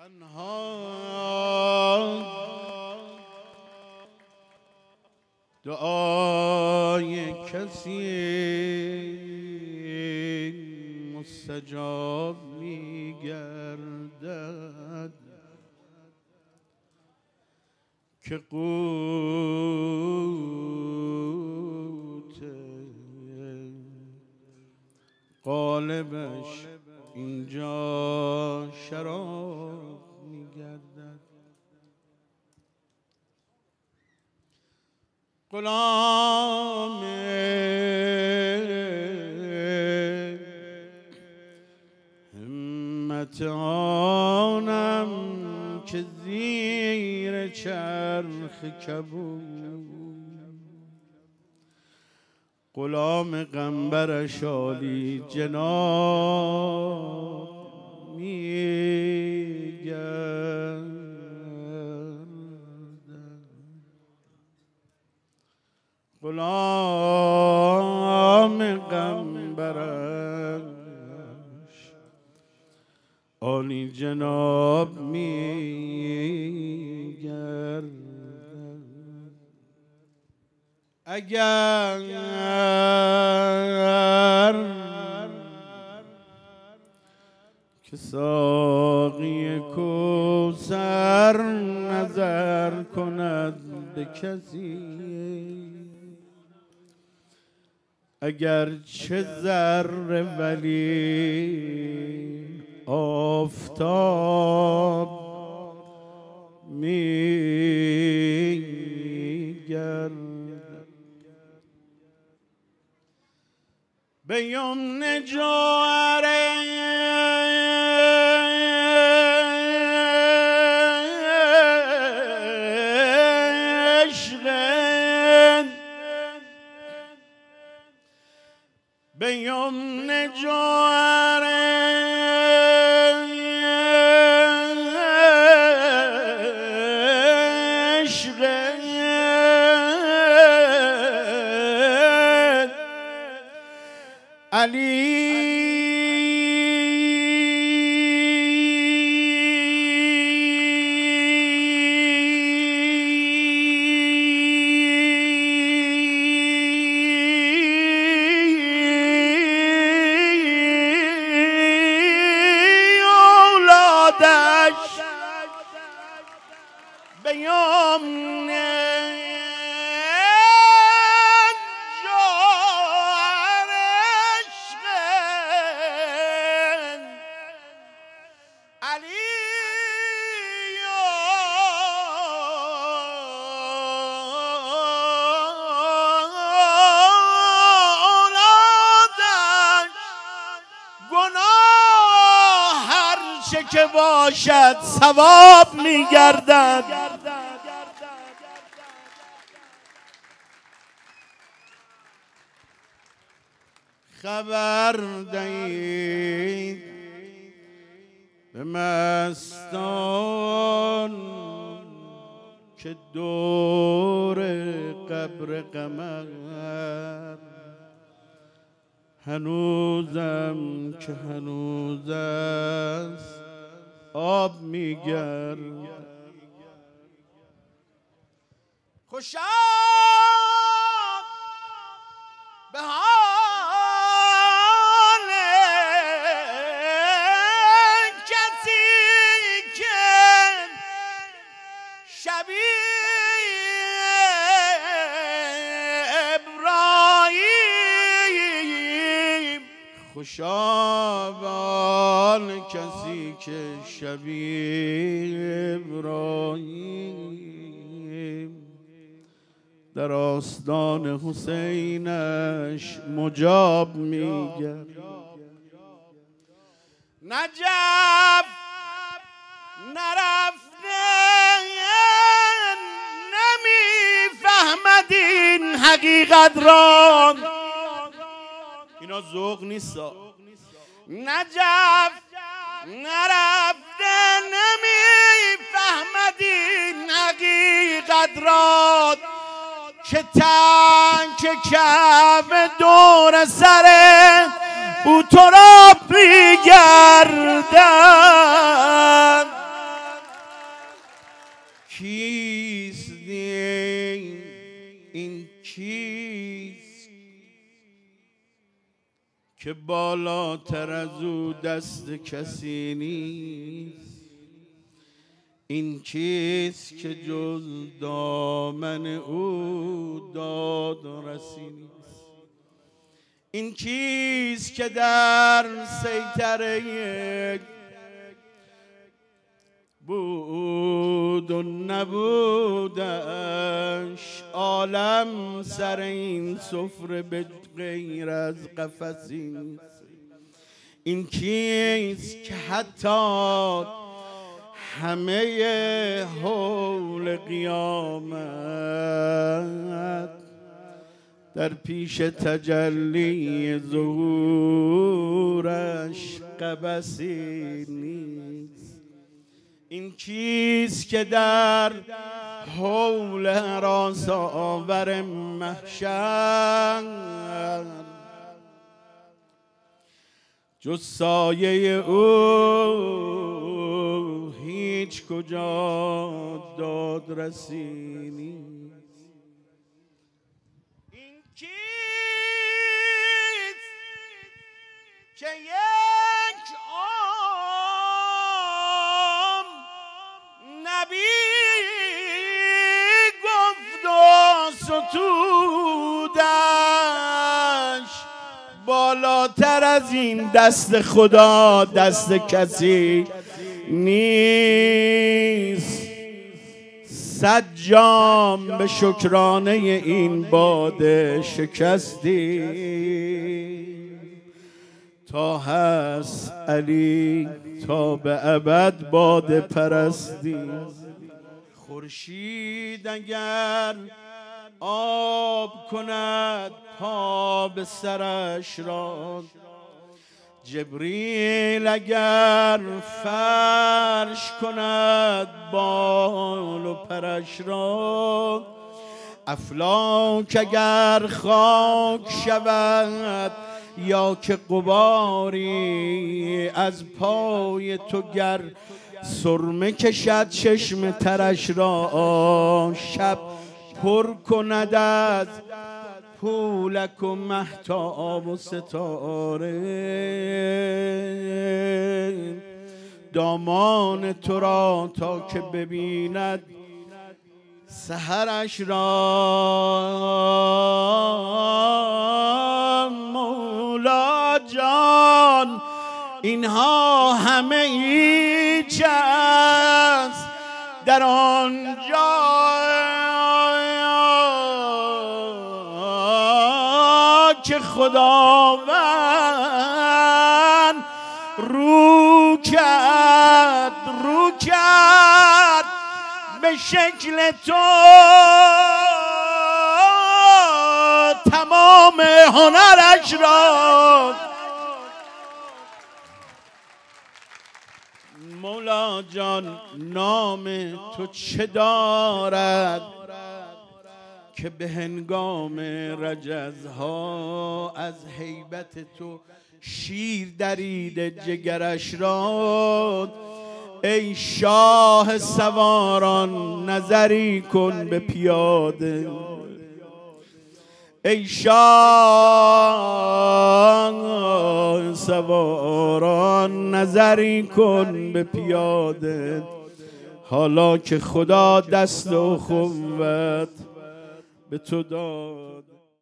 دعای کسی مستجاب می گردد که قوت قالبش اینجا شراب می گردد. غلام همت آنم که زیر چرخ کبود غلام قنبرش عالی جناب می گردد. غلام قنبرش عالی جناب می گردد. اگر که ساقی کوثر نظر کند به کسی اگر چه ذره ولی آفتاب می گردد. به یمن جوهر عشق به یمن جوهر عشق علی به یمن جوهر عشق علی اولادش گناه هر چه که باشد ثواب می گردد. خبر دهید به مستان که دور قبر قمر هنوزم که هنوز است آب میگرد. خوشا به حال کسی که شبیه ابراهیم خوشا به حال کسی که شبیه ابراهیم در آستان حسینش مجاب میگرد. نجف نرفته نمیفهمد این حقیقت را. اینا ذوق نیست. نجف نرفته نمیفهمد این حقیقت را که تنگ کعبه دور سر او تراب میگردن. کیست این کیست که بالاتر از او دست کسی نیست؟ این کیست که جز دامن او داد رسی نیست؟ این کیست که در سیطره بود و نبودش عالم سر این سفره به غیر از قفسی نیست؟ این کیست که حتی همه حول قیامت در پیش تجلی ظهورش قبسی نیست؟ این کیست که در حول راس آور محشر جز سایه او هیچ کجا دادرسی نیست؟ این کیست که یک عام نبی گفت و ستودش بالاتر از این دست خدا دست کسی نیست؟ 100 جام به شکرانه این باده شکستی تا هست علی تا به ابد باده پرستی. خورشید اگر آب کند پا به سرش را، جبریل اگر فرش کند بال و پرش را، افلاک اگر خاک شود یا که غباری از پای تو گر سرمه کشد چشم ترش را، شب پر کند از پولک و مهتاب و ستاره، دامان تو را تا که ببیند سحرش را. مولا جان اینها همه هیچ است در آنجا که خداوند رو کرد به شکل تو تمام هنرش را. مولا جان نام تو چه دارد که به هنگام رجزها از هیبت تو شیر دریده جگرش را؟ ای شاه سواران نظری کن به پیاده، ای شاه سواران نظری کن به پیاده، حالا که خدا دست و قوت به تو داد.